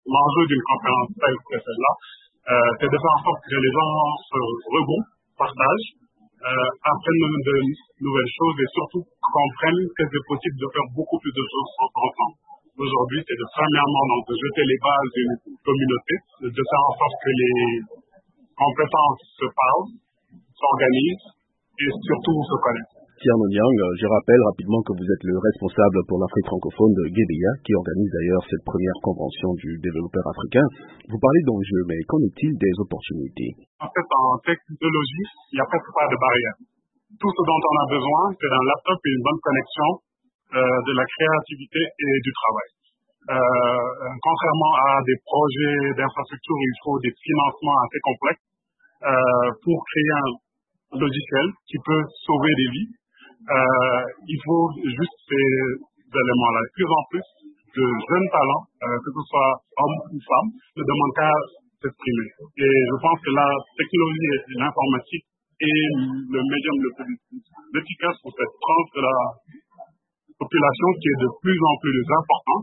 l'enjeu d'une conférence telle que celle-là, c'est de faire en sorte que les gens se regroupent, partagent, apprennent de nouvelles choses et surtout comprennent que c'est possible de faire beaucoup plus de choses ensemble. Aujourd'hui, c'est premièrement de jeter les bases d'une communauté, de faire en sorte que les compétences se parlent, s'organisent et surtout se connaissent. Thierno Niang, je rappelle rapidement que vous êtes le responsable pour l'Afrique francophone de Guébéa, qui organise d'ailleurs cette première convention du développeur africain. Vous parlez d'enjeux, mais qu'en est-il des opportunités? En fait, en technologie, il n'y a presque pas de barrière. Tout ce dont on a besoin, c'est d'un laptop et une bonne connexion, de la créativité et du travail. Contrairement à des projets d'infrastructure, il faut des financements assez complexes pour créer un logiciel qui peut sauver des vies. Il faut juste ces éléments-là. De plus en plus de jeunes talents, que ce soit hommes ou femmes, ne demandent qu'à s'exprimer. Et je pense que la technologie et l'informatique est le médium le plus efficace pour cette tranche de la population qui est de plus en plus important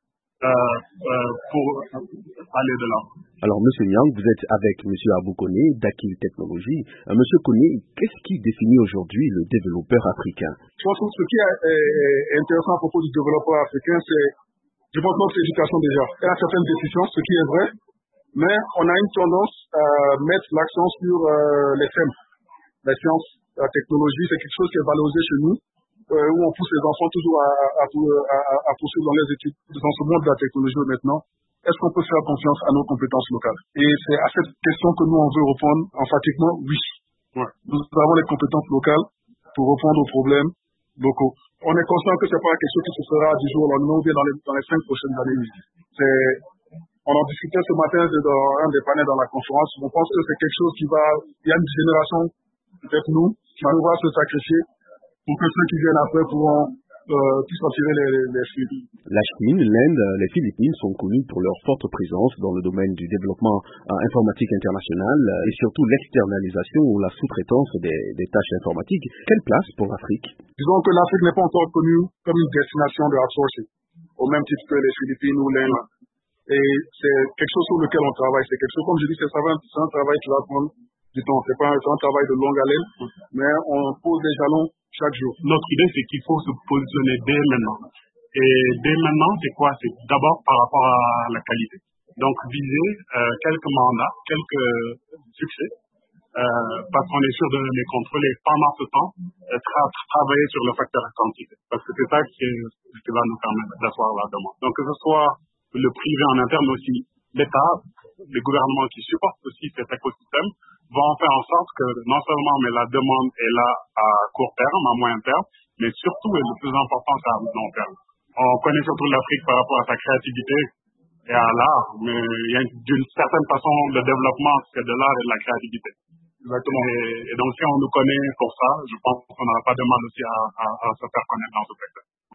pour aller de l'avant. Alors, Monsieur Niang, vous êtes avec Monsieur Abou Koné d'Akil Technologies. Monsieur Koné, qu'est-ce qui définit aujourd'hui le développeur africain? Je pense que ce qui est intéressant à propos du développeur africain, c'est, je pense, notre éducation déjà. Il y a certaines décisions, ce qui est vrai, mais on a une tendance à mettre l'accent sur les thèmes. La science, la technologie, c'est quelque chose qui est valorisé chez nous, où on pousse les enfants toujours à poursuivre dans les études. Dans ce monde de la technologie maintenant, est-ce qu'on peut faire confiance à nos compétences locales? Et c'est à cette question que nous, on veut répondre emphatiquement, oui. Ouais. Nous avons les compétences locales pour répondre aux problèmes locaux. On est conscient que ce n'est pas quelque chose qui se fera du jour au lendemain ou bien dans les 5 prochaines années. On en discutait ce matin dans un des panels dans la conférence. On pense que c'est quelque chose il y a une génération, peut-être nous, qui va se sacrifier pour que ceux qui viennent après pourront puissent en tirer les fruits. La Chine, l'Inde, les Philippines sont connus pour leur forte présence dans le domaine du développement informatique international et surtout l'externalisation ou la sous-traitance des tâches informatiques. Quelle place pour l'Afrique? Disons que l'Afrique n'est pas encore connue comme une destination de outsourcing, au même titre que les Philippines ou l'Inde. Et c'est quelque chose sur lequel on travaille. C'est quelque chose, comme je dis, c'est un travail qui va prendre du temps. C'est pas un travail de longue haleine, mais on pose des jalons chaque jour. Notre idée, c'est qu'il faut se positionner dès maintenant. Et dès maintenant, c'est quoi? C'est d'abord par rapport à la qualité. Donc, viser quelques mandats, quelques succès, parce qu'on est sûr de les contrôler pendant ce temps, travailler sur le facteur quantité. Parce que c'est ça qui va nous permettre d'asseoir la demande. Donc, que ce soit le privé en interne, mais aussi l'État, les gouvernements qui supportent aussi cet écosystème, vont faire en sorte que non seulement mais la demande est là à court terme, à moyen terme, mais surtout, et le plus important, c'est à long terme. On connaît surtout l'Afrique par rapport à sa créativité et à l'art, mais il y a d'une certaine façon, le développement, c'est de l'art et de la créativité. Exactement. Et donc, si on nous connaît pour ça, je pense qu'on n'aura pas de mal aussi à se faire connaître dans ce secteur.